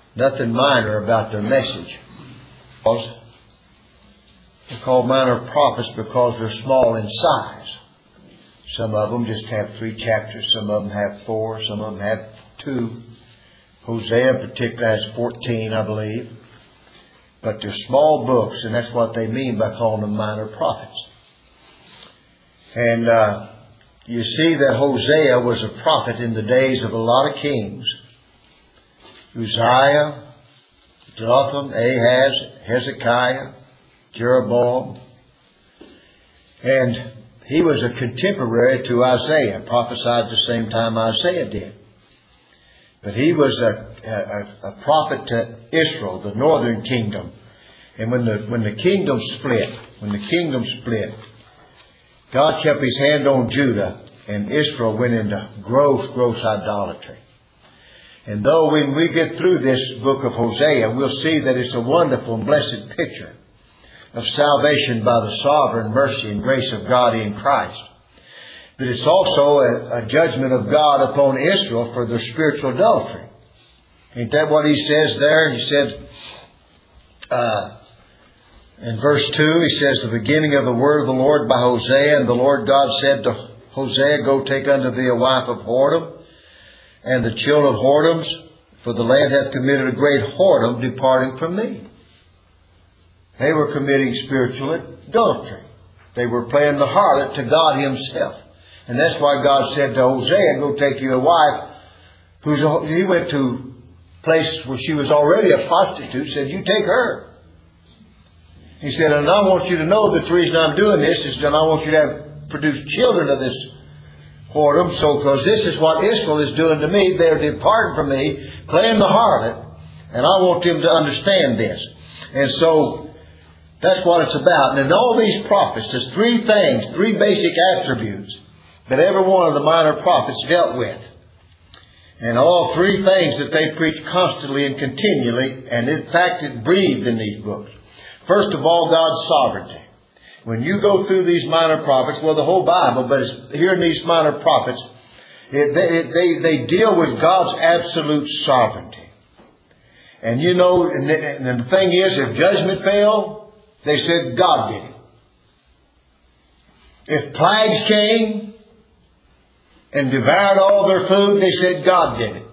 nothing minor about their message. They're called minor prophets because they're small in size. Some of them just have 3 chapters. Some of them have 4. Some of them have 2. Hosea particularly has 14, I believe. But they're small books, and that's what they mean by calling them minor prophets. And you see that Hosea was a prophet in the days of a lot of kings. Uzziah, Jotham, Ahaz, Hezekiah, Jeroboam. And he was a contemporary to Isaiah, prophesied the same time Isaiah did. But he was a prophet to Israel, the northern kingdom. And when the kingdom split, God kept His hand on Judah, and Israel went into gross idolatry. And though when we get through this book of Hosea, we'll see that it's a wonderful and blessed picture of salvation by the sovereign mercy and grace of God in Christ. That it's also a judgment of God upon Israel for their spiritual adultery. Ain't that what He says there? He said, in verse 2, He says, the beginning of the word of the Lord by Hosea. And the Lord God said to Hosea, go take unto thee a wife of whoredom, and the children of whoredoms, for the land hath committed a great whoredom, departing from me. They were committing spiritual adultery. They were playing the harlot to God Himself. And that's why God said to Hosea, go take you a wife. He went to a place where she was already a prostitute, said, you take her. He said, and I want you to know that the reason I'm doing this is that I want you to produce children of this whoredom. So, because this is what Israel is doing to me. They're departing from me, playing the harlot. And I want them to understand this. And so, that's what it's about. And in all these prophets, there's 3 things, 3 basic attributes that every one of the minor prophets dealt with. And all 3 things that they preach constantly and continually, and in fact it breathed in these books. First of all, God's sovereignty. When you go through these minor prophets, well, the whole Bible, but it's here in these minor prophets, they deal with God's absolute sovereignty. And you know, and the thing is, if judgment fell, they said God did it. If plagues came and devoured all their food, they said God did it.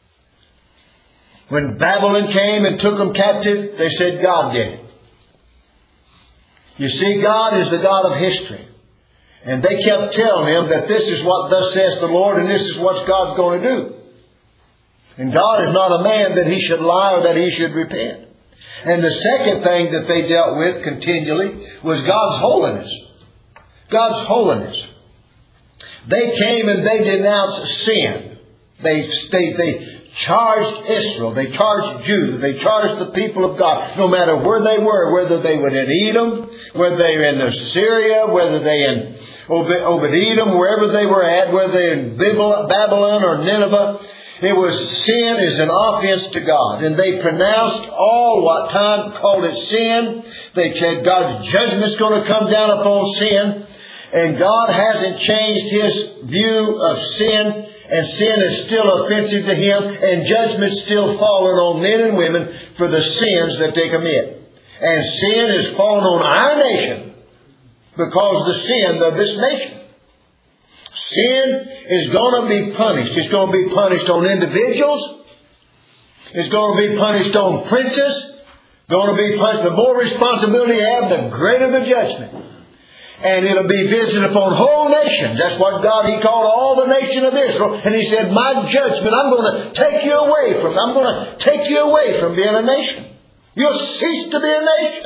When Babylon came and took them captive, they said God did it. You see, God is the God of history. And they kept telling Him that this is what thus says the Lord, and this is what God's going to do. And God is not a man that He should lie or that He should repent. And the second thing that they dealt with continually was God's holiness. God's holiness. They came and they denounced sin. They charged Israel. They charged Judah. They charged the people of God. No matter where they were, whether they were in Edom, whether they were in Assyria, whether they in Obed-Edom, wherever they were at, whether they in Babylon or Nineveh. It was sin is an offense to God. And they pronounced all what time called it sin. They said God's judgment is going to come down upon sin. And God hasn't changed His view of sin. And sin is still offensive to Him. And judgment's still falling on men and women for the sins that they commit. And sin is falling on our nation because of the sin of this nation. Sin is going to be punished. It's going to be punished on individuals. It's going to be punished on princes. Going to be punished. The more responsibility you have, the greater the judgment. And it'll be visited upon whole nations. That's what God, He called all the nation of Israel. And He said, my judgment, I'm going to take you away from being a nation. You'll cease to be a nation.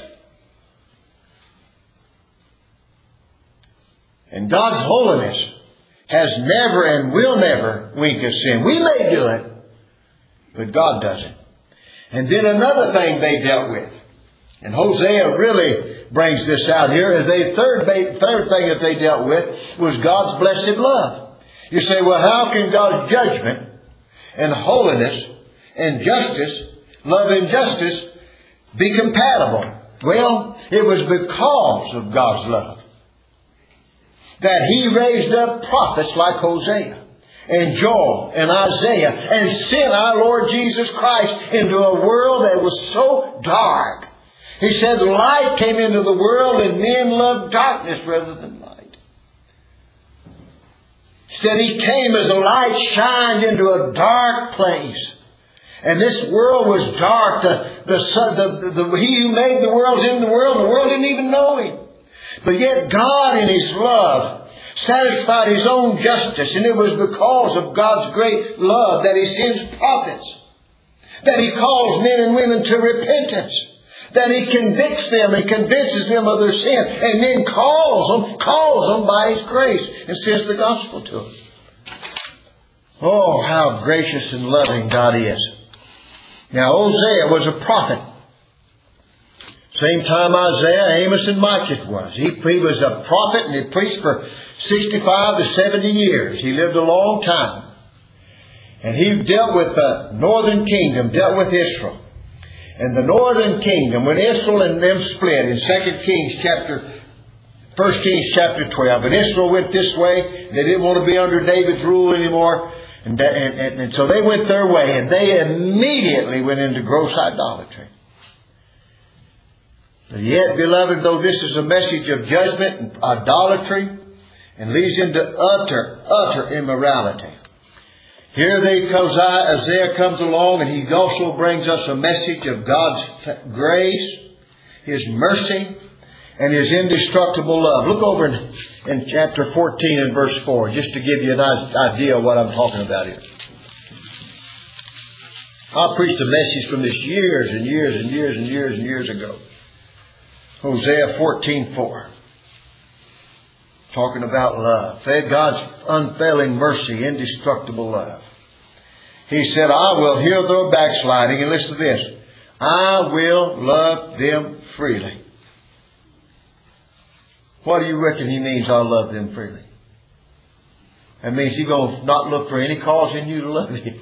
And God's holiness has never and will never wink at sin. We may do it, but God doesn't. And then another thing they dealt with, and Hosea really brings this out here, is the third thing that they dealt with was God's blessed love. You say, well, how can God's judgment and holiness and justice, love and justice, be compatible? Well, it was because of God's love that He raised up prophets like Hosea. and Joel and Isaiah and sent our Lord Jesus Christ into a world that was so dark. He said light came into the world and men loved darkness rather than light. He said He came as a light shined into a dark place. And this world was dark. He who made the world is in the world didn't even know Him. But yet God in His love satisfied His own justice. And it was because of God's great love that He sends prophets. That He calls men and women to repentance. That He convicts them and convinces them of their sin. And then calls them by His grace and sends the gospel to them. Oh, how gracious and loving God is. Now, Hosea was a prophet. Same time Isaiah, Amos, and Micah was. He was a prophet and he preached for 65 to 70 years. He lived a long time. And he dealt with the northern kingdom, dealt with Israel. And the northern kingdom, when Israel and them split in 1 Kings chapter 12, and Israel went this way, they didn't want to be under David's rule anymore. And so they went their way, and they immediately went into gross idolatry. But yet, beloved, though this is a message of judgment and idolatry, and leads into utter immorality, here Isaiah comes along, and he also brings us a message of God's grace, His mercy, and His indestructible love. Look over in chapter 14 and verse 4, just to give you an idea of what I'm talking about here. I preached a message from this years ago. Hosea 14:4. Talking about love. God's unfailing mercy, indestructible love. He said, I will hear their backsliding. And listen to this. I will love them freely. What do you reckon He means, I'll love them freely? That means He's going to not look for any cause in you to love you.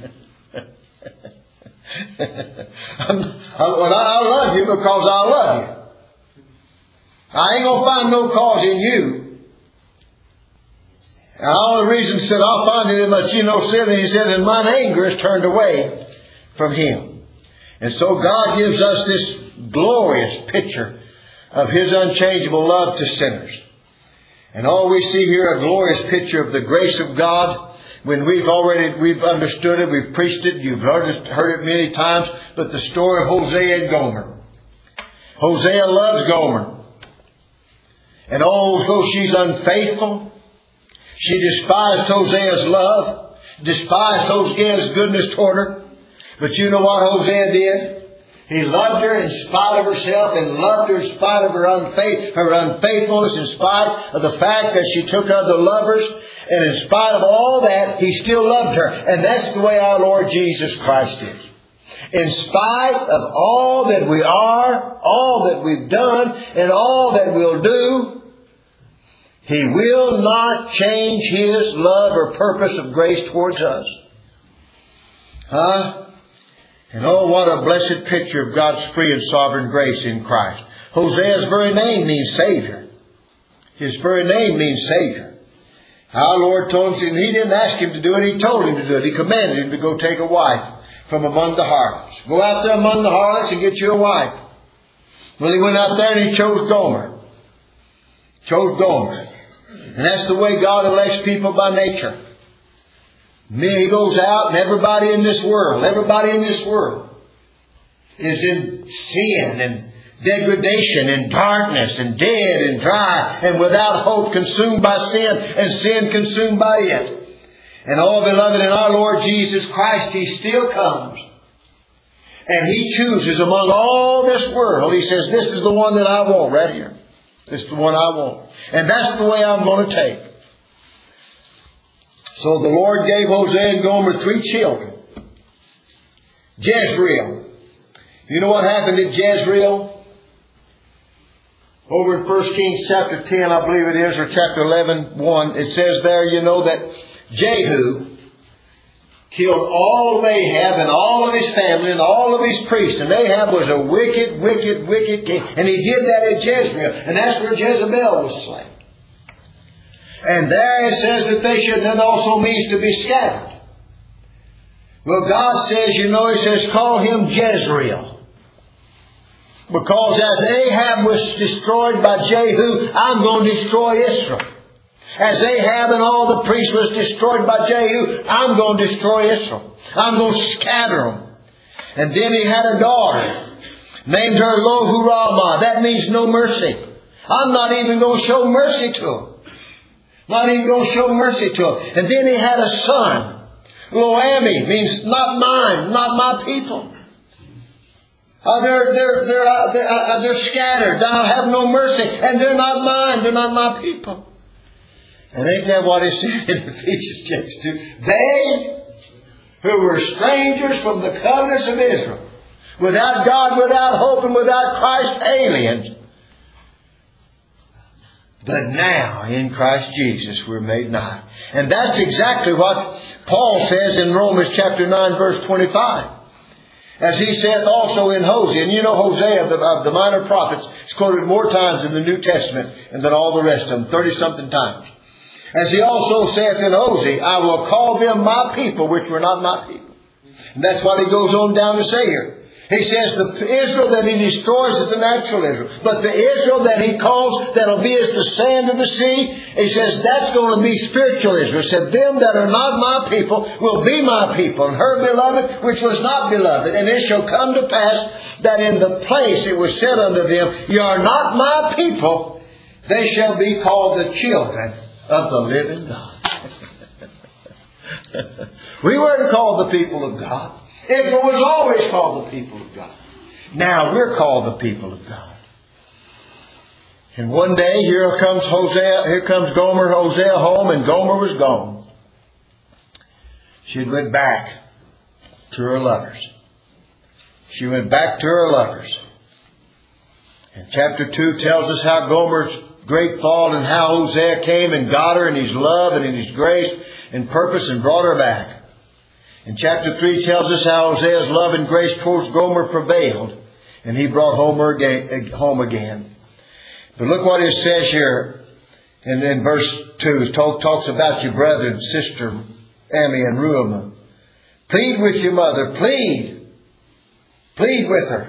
I love you because I love you. I ain't going to find no cause in you. And the only reason He said, I'll find it in that you know sin, and He said, and mine anger is turned away from Him. And so God gives us this glorious picture of His unchangeable love to sinners. And all we see here, a glorious picture of the grace of God. When we've understood it, we've preached it, you've heard it many times. But the story of Hosea and Gomer. Hosea loves Gomer. And although she's unfaithful, she despised Hosea's love, despised Hosea's goodness toward her. But you know what Hosea did? He loved her in spite of herself, and loved her in spite of her unfaithfulness, in spite of the fact that she took other lovers. And in spite of all that, He still loved her. And that's the way our Lord Jesus Christ is. In spite of all that we are, all that we've done, and all that we'll do, He will not change His love or purpose of grace towards us. And oh, what a blessed picture of God's free and sovereign grace in Christ. Hosea's very name means Savior. His very name means Savior. Our Lord told him, He didn't ask him to do it, He told him to do it. He commanded him to go take a wife from among the harlots. Go out there among the harlots and get you a wife. Well, he went out there and he chose Gomer. And that's the way God elects people by nature. He goes out, and everybody in this world is in sin and degradation and darkness and dead and dry and without hope, consumed by sin and sin consumed by it. And oh, beloved, in our Lord Jesus Christ, He still comes. And He chooses among all this world. He says, this is the one that I want right here. This is the one I want. And that's the way I'm going to take. So the Lord gave Hosea and Gomer 3 children. Jezreel. You know what happened at Jezreel? Over in 1 Kings chapter 10, I believe it is, or chapter 11, 1, it says there, you know, that Jehu killed all of Ahab and all of his family and all of his priests. And Ahab was a wicked king. And he did that at Jezreel. And that's where Jezebel was slain. And there it says that they should, that also means to be scattered. Well, God says, you know, He says, call him Jezreel. Because as Ahab was destroyed by Jehu, I'm going to destroy Israel. As Ahab and all the priests was destroyed by Jehu, I'm going to destroy Israel. I'm going to scatter them. And then he had a daughter, named her Lo-Hu-Ramah. That means no mercy. I'm not even going to show mercy to him. Not even going to show mercy to him. And then he had a son. Lo-Ami means not mine, not my people. They're scattered. I have no mercy. And they're not mine. They're not my people. And ain't that what it said in Ephesians chapter 2? They who were strangers from the covenants of Israel, without God, without hope, and without Christ, aliens. But now, in Christ Jesus, we're made nigh. And that's exactly what Paul says in Romans chapter 9, verse 25. As he said also in Hosea. And you know Hosea of the minor prophets is quoted more times in the New Testament and than all the rest of them, 30-something times. As he also saith in Hosea, I will call them my people, which were not my people. And that's what he goes on down to say here. He says the Israel that he destroys is the natural Israel. But the Israel that he calls, that'll be as the sand of the sea, he says that's going to be spiritual Israel. He said, them that are not my people will be my people. And her beloved, which was not beloved. And it shall come to pass that in the place it was said unto them, ye are not my people, they shall be called the children of the living God. We weren't called the people of God. Israel was always called the people of God. Now we're called the people of God. And one day here comes Gomer, Hosea home, and Gomer was gone. She went back to her lovers. She went back to her lovers. And chapter 2 tells us how Gomer's great fall and how Hosea came and got her in his love and in his grace and purpose and brought her back. And chapter 3 tells us how Hosea's love and grace towards Gomer prevailed. And he brought home again. But look what it says here in verse 2. It talks about your brother and sister, Ami and Ruhamah. Plead with your mother. Plead. Plead with her.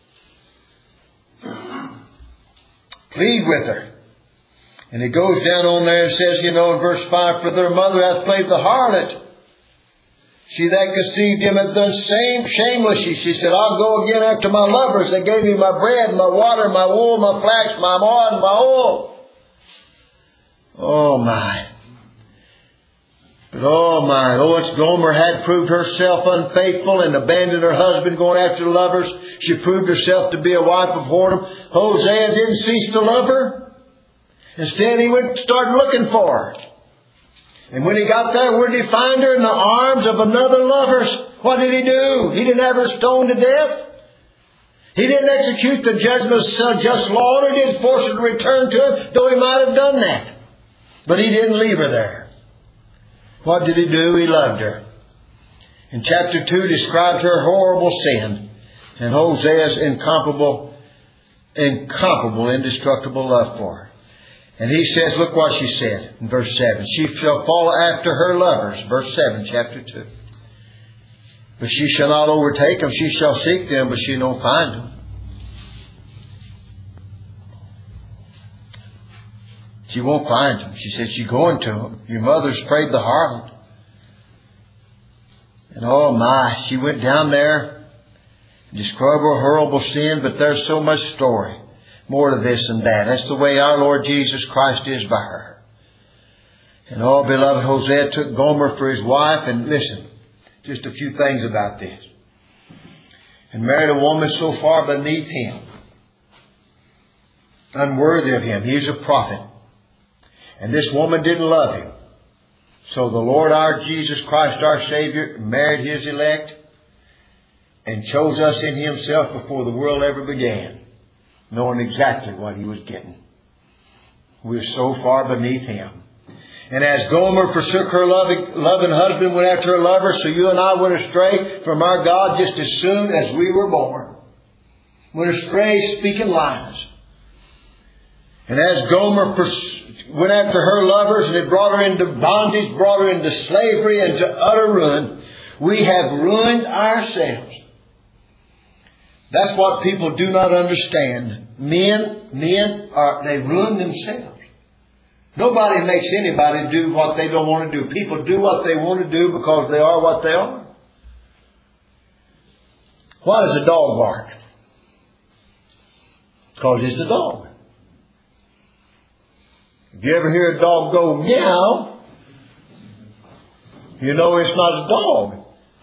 Plead with her. And it goes down on there and says, in verse 5, for their mother hath played the harlot. She that conceived him hath done shamelessly. She said, I'll go again after my lovers. They gave me my bread, my water, my wool, my flax, my wine, my oil. Oh my. But oh my. Once Gomer had proved herself unfaithful and abandoned her husband going after the lovers, she proved herself to be a wife of whoredom. Hosea didn't cease to love her. Instead, he went and started looking for her. And when he got there, where did he find her? In the arms of another lover. What did he do? He didn't have her stoned to death. He didn't execute the judgment of just law, or he didn't force her to return to him, though he might have done that. But he didn't leave her there. What did he do? He loved her. In chapter 2 describes her horrible sin and Hosea's incomparable, indestructible love for her. And he says, look what she said in verse 7. She shall follow after her lovers. Verse 7, chapter 2. But she shall not overtake them. She shall seek them, but she don't find them. She won't find them. She said she's going to them. Your mother's prayed the harlot. And oh my, she went down there and described her horrible sin, but there's so much story. More to this and that. That's the way our Lord Jesus Christ is by her. And oh, beloved, Hosea took Gomer for his wife. And listen, just a few things about this. And married a woman so far beneath him. Unworthy of him. He's a prophet. And this woman didn't love him. So the Lord our Jesus Christ, our Savior, married his elect and chose us in himself before the world ever began, knowing exactly what he was getting. We're so far beneath him. And as Gomer forsook her loving husband, went after her lover, so you and I went astray from our God just as soon as we were born. Went astray speaking lies. And as Gomer went after her lovers and it brought her into bondage, brought her into slavery and to utter ruin, we have ruined ourselves. That's what people do not understand. Men they ruin themselves. Nobody makes anybody do what they don't want to do. People do what they want to do because they are what they are. Why does a dog bark? Because it's a dog. If you ever hear a dog go meow, you know it's not a dog.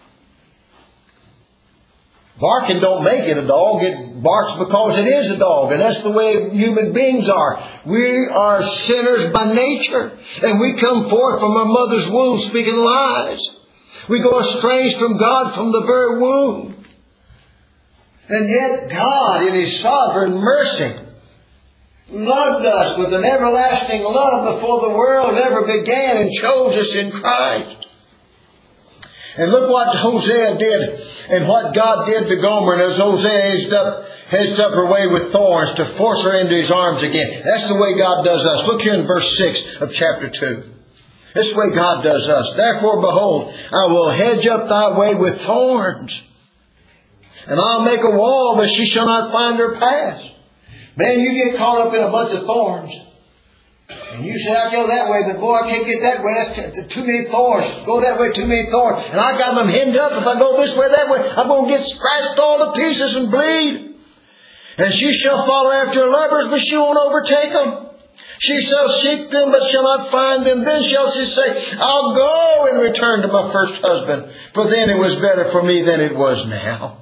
Barking don't make it a dog. It barks because it is a dog. And that's the way human beings are. We are sinners by nature. And we come forth from our mother's womb speaking lies. We go estranged from God from the very womb. And yet God, in His sovereign mercy, loved us with an everlasting love before the world ever began and chose us in Christ. And look what Hosea did and what God did to Gomer. And as Hosea hedged up her way with thorns to force her into His arms again. That's the way God does us. Look here in verse 6 of chapter 2. This way God does us. Therefore, behold, I will hedge up thy way with thorns. And I'll make a wall that she shall not find her path. Man, you get caught up in a bunch of thorns. And you say, I'll go that way, but boy, I can't get that way. That's too many thorns. Go that way, too many thorns. And I got them hemmed up. If I go this way, that way, I'm going to get scratched all to pieces and bleed. And she shall follow after her lovers, but she won't overtake them. She shall seek them, but shall not find them. Then shall she say, I'll go and return to my first husband. For then it was better for me than it was now.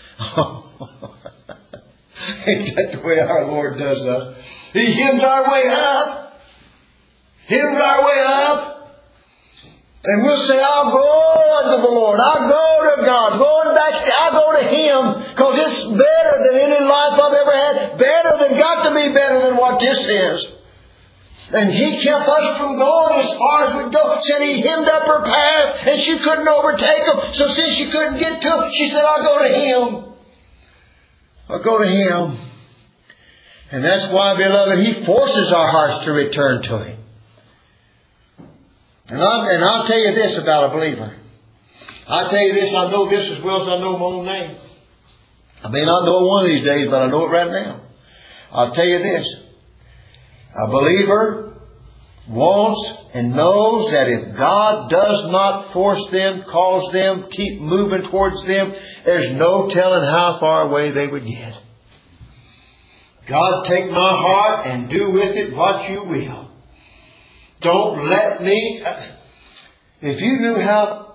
Ain't that the way our Lord does us? He hems our way up. Hems our way up. And we'll say, I'll go unto the Lord. I'll go to God. I'll go to Him. Because it's better than any life I've ever had. Got to be better than what this is. And He kept us from going as far as we'd go. Said He hemmed up her path and she couldn't overtake Him. So since she couldn't get to Him, she said, I'll go to Him. I'll go to Him. And that's why, beloved, He forces our hearts to return to Him. And I'll tell you this about a believer. I'll tell you this, I know this as well as I know my own name. I may not know it one of these days, but I know it right now. I'll tell you this. A believer wants and knows that if God does not force them, cause them, keep moving towards them, there's no telling how far away they would get. God, take my heart and do with it what you will. Don't let me... If you knew how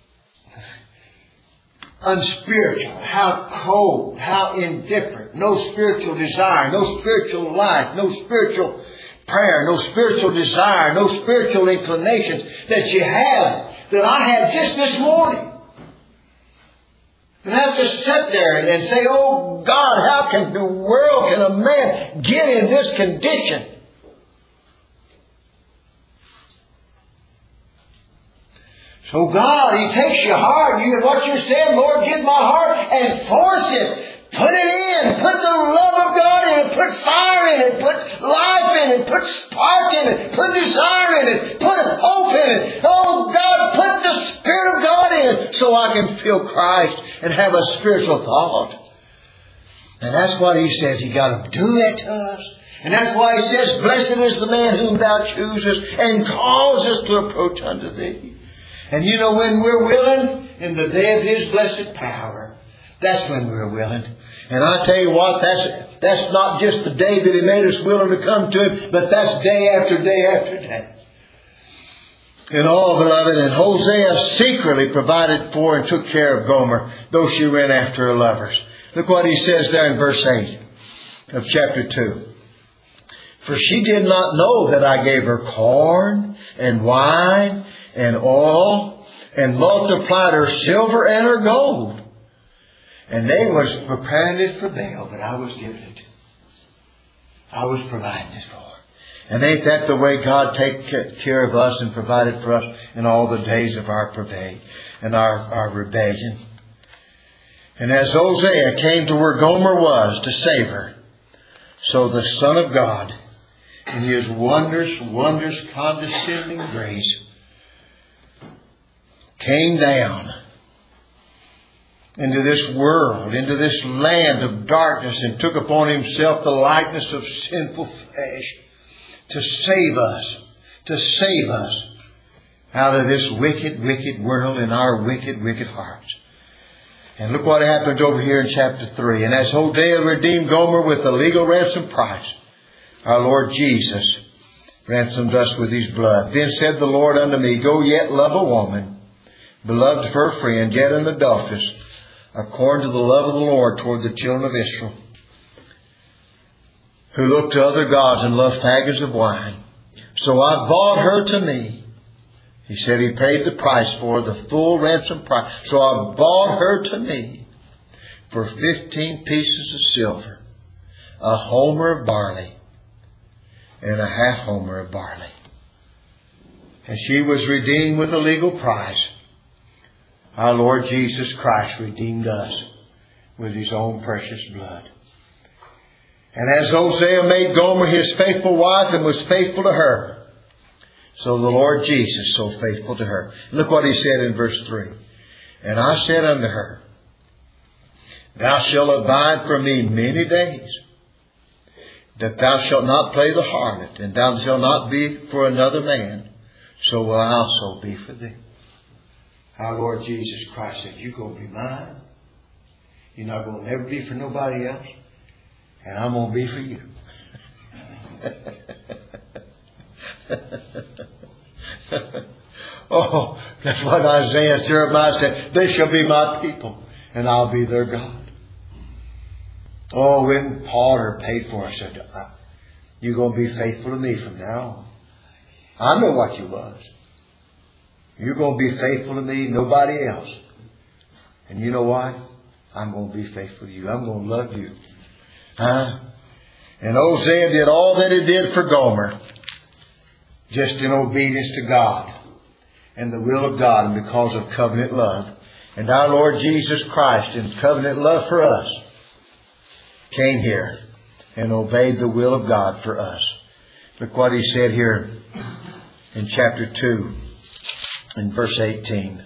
unspiritual, how cold, how indifferent, no spiritual desire, no spiritual life, no spiritual prayer, no spiritual desire, no spiritual inclinations that you have, that I had just this morning. And have to sit there and say, oh God, how can the world, can a man get in this condition? So God, He takes your heart. What you're saying, Lord, get my heart and force it. Put it in. Put the love of God in it. Put fire in it. Put life in it. Put spark in it. Put desire in it. Put hope in it. Oh God, put the Spirit of God in it so I can feel Christ and have a spiritual thought. And that's what He says. He got to do that to us. And that's why He says, blessed is the man whom thou choosest and causes to approach unto thee. And you know when we're willing, in the day of His blessed power, that's when we're willing. And I tell you what, that's not just the day that He made us willing to come to Him, but that's day after day after day. And all, beloved, and Hosea secretly provided for and took care of Gomer, though she ran after her lovers. Look what he says there in verse 8 of chapter 2. For she did not know that I gave her corn and wine and oil, and multiplied her silver and her gold. And they was preparing it for Baal, but I was giving it. I was providing it for her. And ain't that the way God takes care of us and provided for us in all the days of our travail and our rebellion? And as Hosea came to where Gomer was to save her, so the Son of God in His wondrous condescending grace, came down into this world, into this land of darkness, and took upon Himself the likeness of sinful flesh to save us out of this wicked world and our wicked hearts. And look what happens over here in chapter 3. And as Hosea redeemed Gomer with the legal ransom price, our Lord Jesus ransomed us with His blood. Then said the Lord unto me, Go yet love a woman, beloved of her friend, yet an adulteress, according to the love of the Lord toward the children of Israel, who look to other gods and love faggots of wine. So I bought her to me. He said He paid the price for her, the full ransom price. So I bought her to me for 15 pieces of silver, a homer of barley, and a half homer of barley. And she was redeemed with a legal price. Our Lord Jesus Christ redeemed us with His own precious blood. And as Hosea made Gomer his faithful wife and was faithful to her, so the Lord Jesus so faithful to her. Look what He said in verse 3. And I said unto her, Thou shalt abide for me many days, that thou shalt not play the harlot, and thou shalt not be for another man, so will I also be for thee. Our Lord Jesus Christ said, You're going to be mine. You're not going to ever be for nobody else. And I'm going to be for you. Oh, that's what Isaiah and Jeremiah said. They shall be my people, and I'll be their God. Oh, when Paul her paid for it, said, You're going to be faithful to me from now on. I know what you was. You're going to be faithful to me, nobody else. And you know what? I'm going to be faithful to you. I'm going to love you. And Hosea did all that he did for Gomer, just in obedience to God and the will of God, and because of covenant love. And our Lord Jesus Christ, in covenant love for us, came here and obeyed the will of God for us. Look what He said here in chapter 2, in verse 18.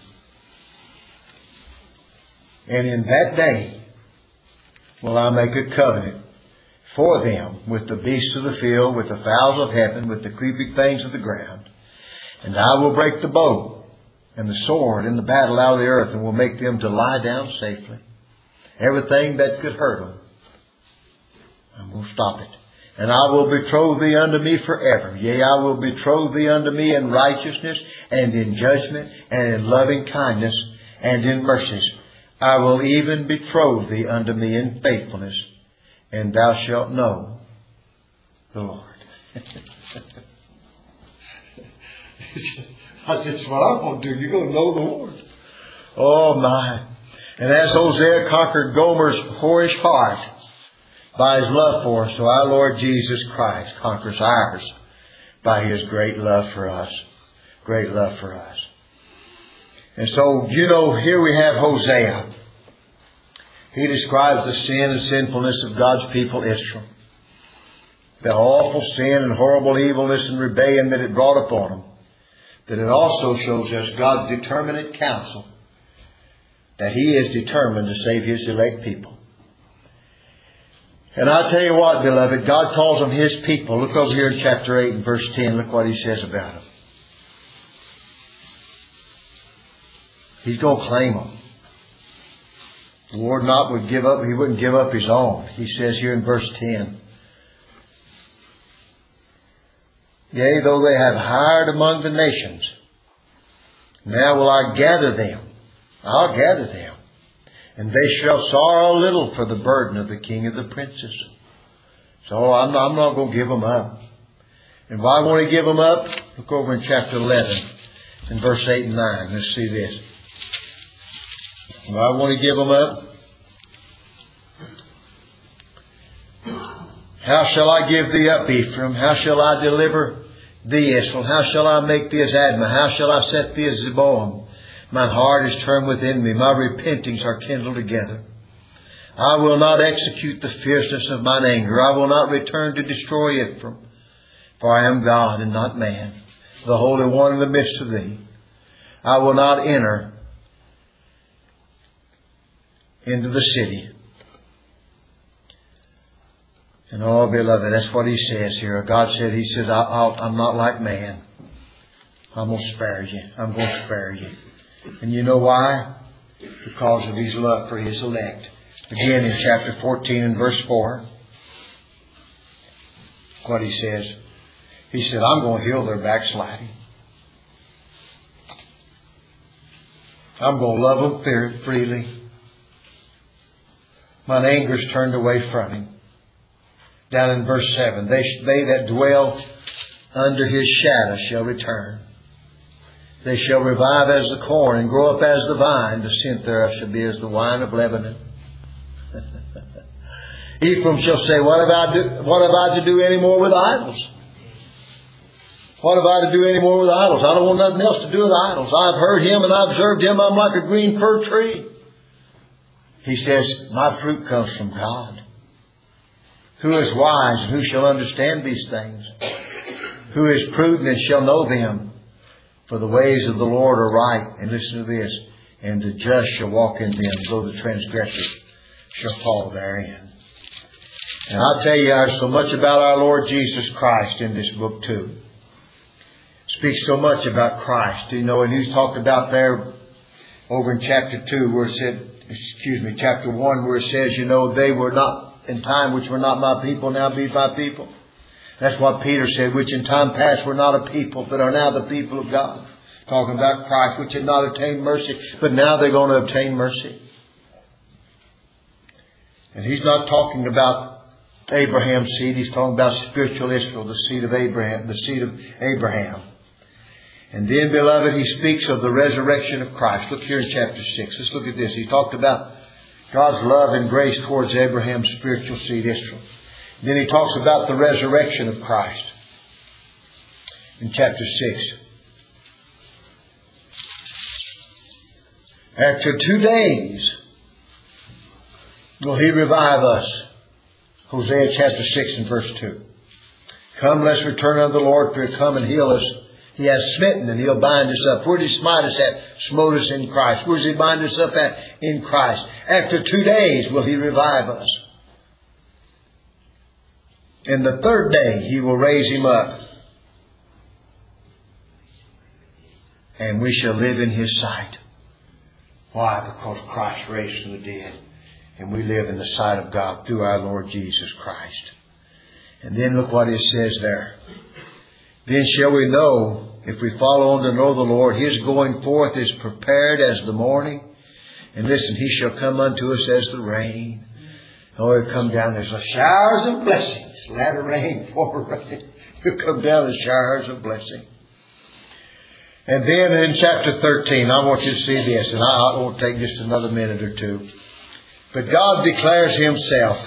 And in that day will I make a covenant for them with the beasts of the field, with the fowls of heaven, with the creeping things of the ground. And I will break the bow and the sword and the battle out of the earth, and will make them to lie down safely. Everything that could hurt them, I'm going to stop it. And I will betroth thee unto me forever. Yea, I will betroth thee unto me in righteousness and in judgment and in loving kindness and in mercies. I will even betroth thee unto me in faithfulness, and thou shalt know the Lord. I said, that's what I'm going to do. You're going to know the Lord. Oh, my. And as Hosea conquered Gomer's whorish heart by his love for us, so our Lord Jesus Christ conquers ours by His great love for us. Great love for us. And so, here we have Hosea. He describes the sin and sinfulness of God's people, Israel. The awful sin and horrible evilness and rebellion that it brought upon them. But it also shows us God's determinate counsel, that He is determined to save His elect people. And I tell you what, beloved, God calls them His people. Look over here in chapter 8 and verse 10. Look what He says about them. He's going to claim them. The Lord He wouldn't give up His own. He says here in verse 10, Yea, though they have hired among the nations, now will I gather them. I'll gather them. And they shall sorrow a little for the burden of the king of the princes. So I'm not going to give them up. And why won't He give them up? Look over in chapter 11 in verse 8 and 9. Let's see this. Why won't He give them up? How shall I give thee up, Ephraim? How shall I deliver thee, Israel? How shall I make thee as Admah? How shall I set thee as Zeboam? Mine heart is turned within me. My repentings are kindled together. I will not execute the fierceness of mine anger. I will not return to destroy Ephraim. For I am God and not man, the Holy One in the midst of thee. I will not enter into the city. And oh, beloved, that's what He says here. God said, He said, I'm not like man. I'm going to spare you. I'm going to spare you. And you know why? Because of His love for His elect. Again in chapter 14 and verse 4. What He says. He said, I'm going to heal their backsliding. I'm going to love them freely. Mine anger's turned away from Him. Down in verse 7. They that dwell under His shadow shall return. They shall revive as the corn and grow up as the vine. The scent thereof shall be as the wine of Lebanon. Ephraim shall say, what have I to do any more with idols? What have I to do any more with idols? I don't want nothing else to do with idols. I've heard Him and I've observed Him. I'm like a green fir tree. He says, my fruit comes from God. Who is wise and who shall understand these things? Who is prudent and shall know them? For the ways of the Lord are right. And listen to this. And the just shall walk in them, though the transgressors shall fall therein. And I tell you, there's so much about our Lord Jesus Christ in this book too. Speaks so much about Christ. You know, and He's talked about there over in chapter 2 where it said, chapter 1 where it says, you know, they were not in time which were not my people, now be my people. That's what Peter said, which in time past were not a people, but are now the people of God. Talking about Christ, which had not obtained mercy, but now they're going to obtain mercy. And He's not talking about Abraham's seed. He's talking about spiritual Israel, the seed of Abraham, the seed of Abraham. And then, beloved, He speaks of the resurrection of Christ. Look here in chapter 6. Let's look at this. He talked about God's love and grace towards Abraham's spiritual seed, Israel. Then He talks about the resurrection of Christ in chapter 6. After 2 days will He revive us. Hosea chapter 6 and verse 2. Come, let's return unto the Lord, for He'll come and heal us. He has smitten and He'll bind us up. Where did He smite us at? Smote us in Christ. Where does He bind us up at? In Christ. After 2 days will He revive us. And the third day He will raise Him up. And we shall live in His sight. Why? Because Christ raised from the dead. And we live in the sight of God through our Lord Jesus Christ. And then look what it says there. Then shall we know, if we follow on to know the Lord, His going forth is prepared as the morning. And listen, He shall come unto us as the rain. Oh, He'll come down. There's showers of blessings. Latter rain, former rain. He'll come down as showers of blessing. And then in chapter 13, I want you to see this. And I won't take just another minute or two. But God declares Himself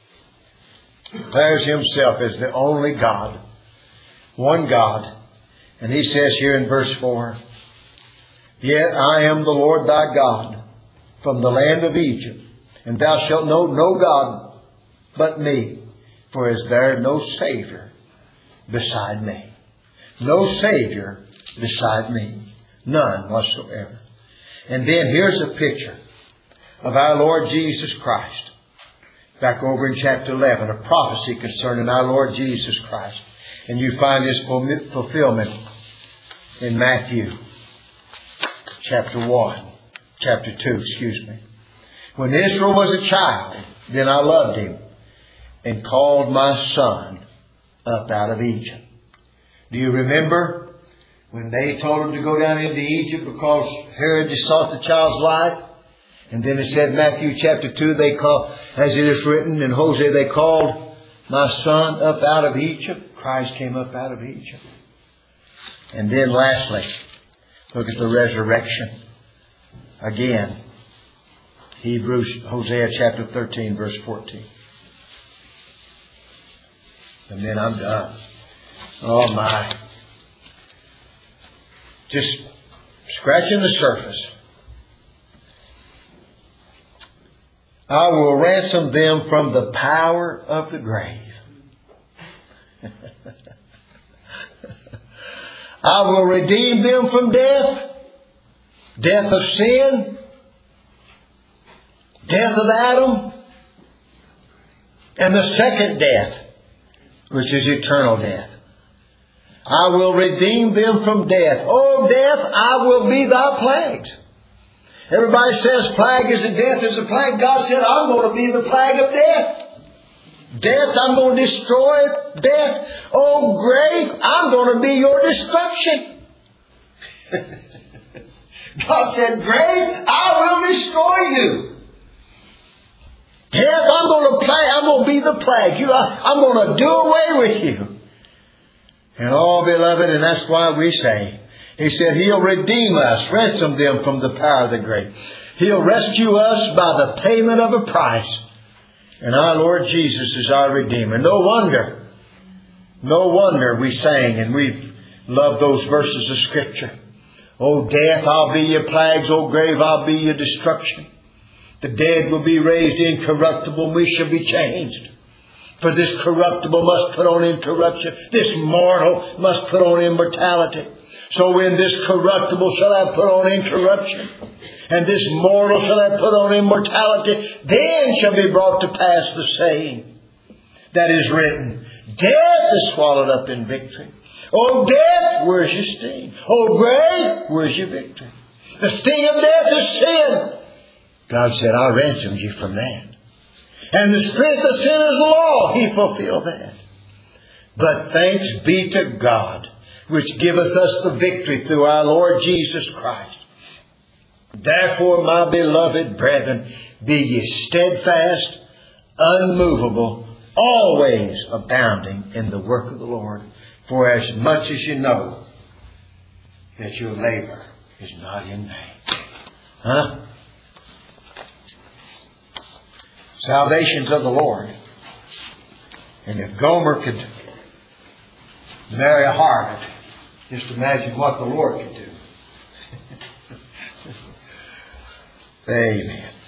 as the only God. One God. And He says here in verse 4, Yet I am the Lord thy God from the land of Egypt, and thou shalt know no God but me, for is there no Savior beside me. No Savior beside me. None whatsoever. And then here's a picture of our Lord Jesus Christ. Back over in chapter 11, a prophecy concerning our Lord Jesus Christ. And you find this fulfillment in Matthew chapter 2. When Israel was a child, then I loved him and called my son up out of Egypt. Do you remember when they told him to go down into Egypt because Herod had sought the child's life? And then it said Matthew chapter 2, they call, as it is written in Hosea, they called my son up out of Egypt. Christ came up out of Egypt. And then lastly, look at the resurrection. Again, Hosea chapter 13, verse 14. And then I'm done. Oh my. Just scratching the surface. I will ransom them from the power of the grave. I will redeem them from death, death of sin, death of Adam, and the second death, which is eternal death. I will redeem them from death. O death, I will be thy plagues. Everybody says plague is a death is a plague. God said, I'm going to be the plague of death. Death, I'm going to destroy it. Death, oh grave, I'm going to be your destruction. God said, grave, I will destroy you. Death, I'm going to be the plague. I'm going to do away with you. And oh, beloved, and that's why we say, He said He'll redeem us, ransom them from the power of the grave. He'll rescue us by the payment of a price. And our Lord Jesus is our Redeemer. No wonder we sang and we love those verses of Scripture. O death, I'll be your plagues. O grave, I'll be your destruction. The dead will be raised incorruptible, and we shall be changed. For this corruptible must put on incorruption. This mortal must put on immortality. So when this corruptible shall have put on incorruption, and this mortal shall have put on immortality, then shall be brought to pass the saying that is written, death is swallowed up in victory. O death, where's your sting? O grave, where's your victory? The sting of death is sin. God said, I ransomed you from that. And the strength of sin is law. He fulfilled that. But thanks be to God, which giveth us the victory through our Lord Jesus Christ. Therefore, my beloved brethren, be ye steadfast, unmovable, always abounding in the work of the Lord. For as much as you know that your labor is not in vain. Salvation's of the Lord. And if Gomer could marry a harlot, just imagine what the Lord could do. Amen.